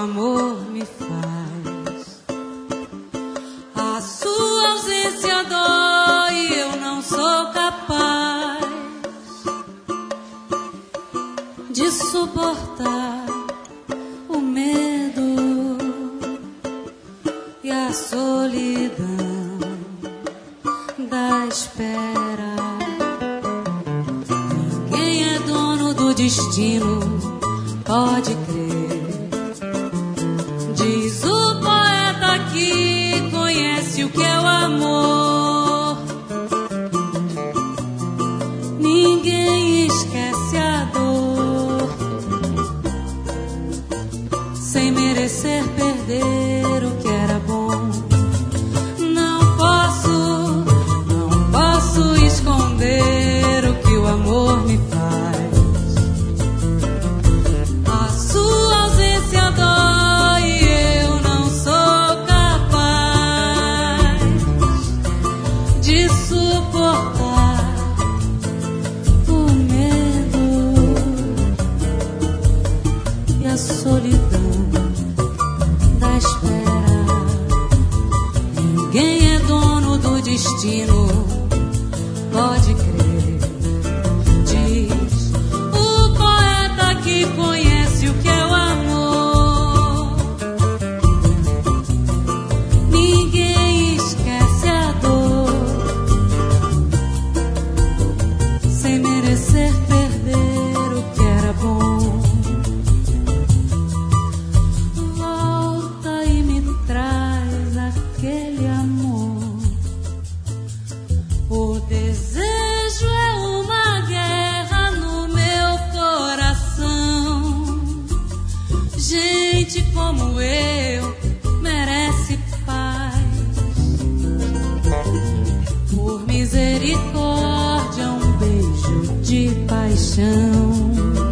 amor me faz. A sua ausência dói e eu não sou capaz de suportar o medo e a solidão da espera. Ninguém é dono do destino, pode crer. Diz o poeta que conhece o que é o amor. Ninguém esquece a dor sem merecer perder o que era bom. Não posso esconder o que o amor me faz. A sua ausência dói e eu não sou capaz de suportar o medo e a solidão da espera. Ninguém é dono do destino, pode crer. Diz o poeta que conhece o que é o amor. Ninguém esquece a dor sem merecer perder o que era bom. Volta e me traz aquele amor. O desejo é uma guerra no meu coração. Gente como eu merece paz. Por misericórdia, um beijo de paixão.